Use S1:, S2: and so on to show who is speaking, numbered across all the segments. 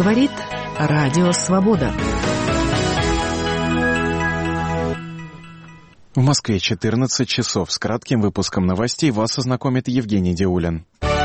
S1: Говорит Радио Свобода.
S2: В Москве 14 часов. С кратким выпуском новостей вас ознакомит Евгений Деулин.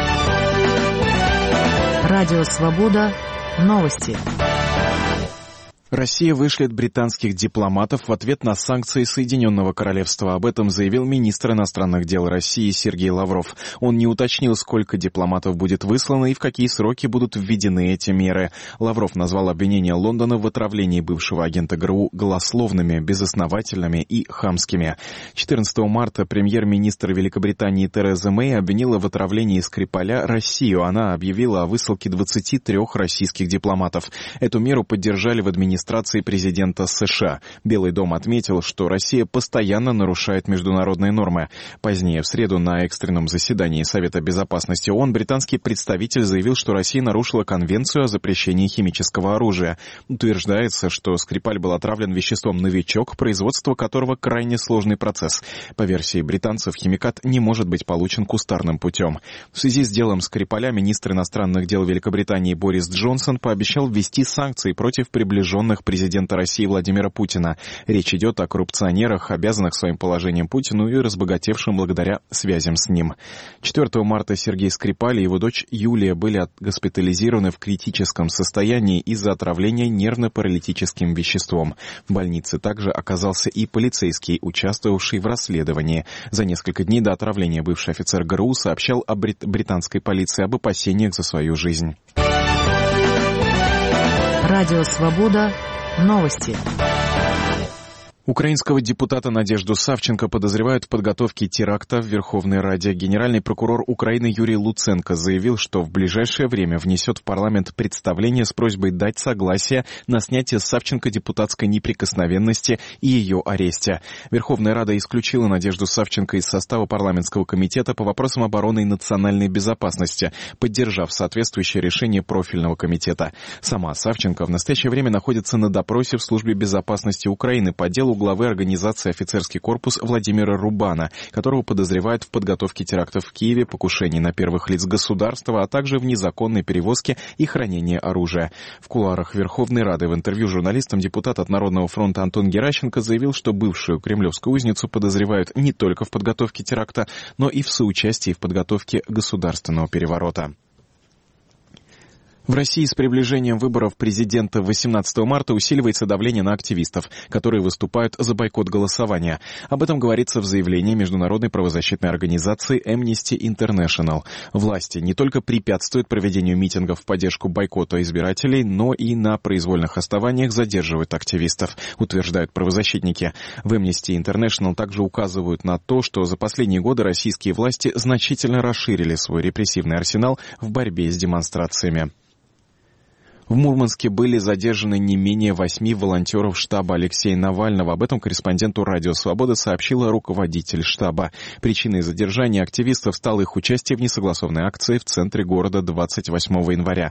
S1: Радио Свобода. Новости.
S2: Россия вышлет британских дипломатов в ответ на санкции Соединенного Королевства. Об этом заявил министр иностранных дел России Сергей Лавров. Он не уточнил, сколько дипломатов будет выслано и в какие сроки будут введены эти меры. Лавров назвал обвинения Лондона в отравлении бывшего агента ГРУ голословными, безосновательными и хамскими. 14 марта премьер-министр Великобритании Тереза Мэй обвинила в отравлении Скрипаля Россию. Она объявила о высылке 23 российских дипломатов. Эту меру поддержали в администрации президента США. Белый дом отметил, что Россия постоянно нарушает международные нормы. Позднее, в среду, на экстренном заседании Совета безопасности ООН британский представитель заявил, что Россия нарушила Конвенцию о запрещении химического оружия. Утверждается, что Скрипаль был отравлен веществом «Новичок», производство которого крайне сложный процесс. По версии британцев, химикат не может быть получен кустарным путем. В связи с делом Скрипаля министр иностранных дел Великобритании Борис Джонсон пообещал ввести санкции против приближенных президента России Владимира Путина. Речь идет о коррупционерах, обязанных своим положением Путину и разбогатевшим благодаря связям с ним. 4 марта Сергей Скрипаль и его дочь Юлия были госпитализированы в критическом состоянии из-за отравления нервно-паралитическим веществом. В больнице также оказался и полицейский, участвовавший в расследовании. За несколько дней до отравления бывший офицер ГРУ сообщал о британской полиции об опасениях за свою жизнь.
S1: Радио Свобода. Новости.
S2: Украинского депутата Надежду Савченко подозревают в подготовке теракта в Верховной Раде. Генеральный прокурор Украины Юрий Луценко заявил, что в ближайшее время внесет в парламент представление с просьбой дать согласие на снятие с Савченко депутатской неприкосновенности и ее аресте. Верховная Рада исключила Надежду Савченко из состава парламентского комитета по вопросам обороны и национальной безопасности, поддержав соответствующее решение профильного комитета. Сама Савченко в настоящее время находится на допросе в Службе безопасности Украины по делу главы организации «Офицерский корпус» Владимира Рубана, которого подозревают в подготовке терактов в Киеве, покушении на первых лиц государства, а также в незаконной перевозке и хранении оружия. В кулуарах Верховной Рады в интервью журналистам депутат от Народного фронта Антон Геращенко заявил, что бывшую кремлевскую узницу подозревают не только в подготовке теракта, но и в соучастии в подготовке государственного переворота. В России с приближением выборов президента 18 марта усиливается давление на активистов, которые выступают за бойкот голосования. Об этом говорится в заявлении международной правозащитной организации Amnesty International. Власти не только препятствуют проведению митингов в поддержку бойкота избирателей, но и на произвольных основаниях задерживают активистов, утверждают правозащитники. В Amnesty International также указывают на то, что за последние годы российские власти значительно расширили свой репрессивный арсенал в борьбе с демонстрациями. В Мурманске были задержаны не менее 8 волонтеров штаба Алексея Навального. Об этом корреспонденту «Радио Свобода» сообщила руководитель штаба. Причиной задержания активистов стало их участие в несогласованной акции в центре города 28 января.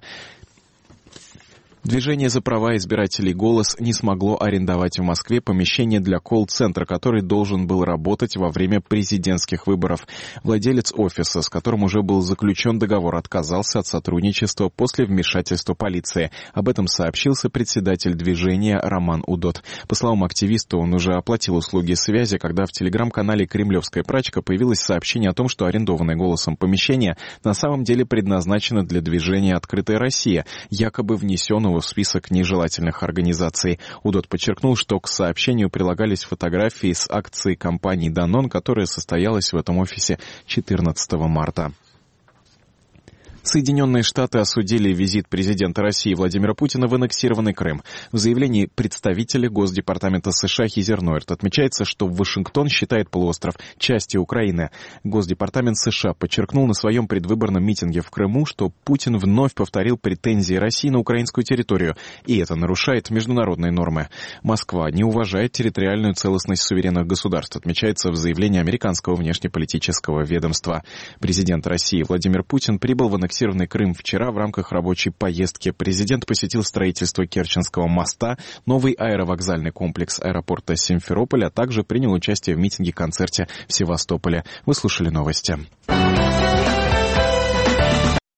S2: Движение «За права избирателей «Голос» не смогло арендовать в Москве помещение для колл-центра, который должен был работать во время президентских выборов. Владелец офиса, с которым уже был заключен договор, отказался от сотрудничества после вмешательства полиции. Об этом сообщил сопредседатель движения Роман Удот. По словам активиста, он уже оплатил услуги связи, когда в телеграм-канале «Кремлевская прачка» появилось сообщение о том, что арендованное «Голосом» помещение на самом деле предназначено для движения «Открытая Россия», якобы внесенного в список нежелательных организаций. Удот подчеркнул, что к сообщению прилагались фотографии с акции компании «Данон», которая состоялась в этом офисе 14 марта. Соединенные Штаты осудили визит президента России Владимира Путина в аннексированный Крым. В заявлении представителя Госдепартамента США Хизер Нойерт отмечается, что Вашингтон считает полуостров частью Украины. Госдепартамент США подчеркнул на своем предвыборном митинге в Крыму, что Путин вновь повторил претензии России на украинскую территорию, и это нарушает международные нормы. Москва не уважает территориальную целостность суверенных государств, отмечается в заявлении американского внешнеполитического ведомства. Президент России Владимир Путин прибыл в аннексированный Крым вчера в рамках рабочей поездки. Президент посетил строительство Керченского моста, новый аэровокзальный комплекс аэропорта Симферополя, а также принял участие в митинге-концерте в Севастополе. Вы слушали новости.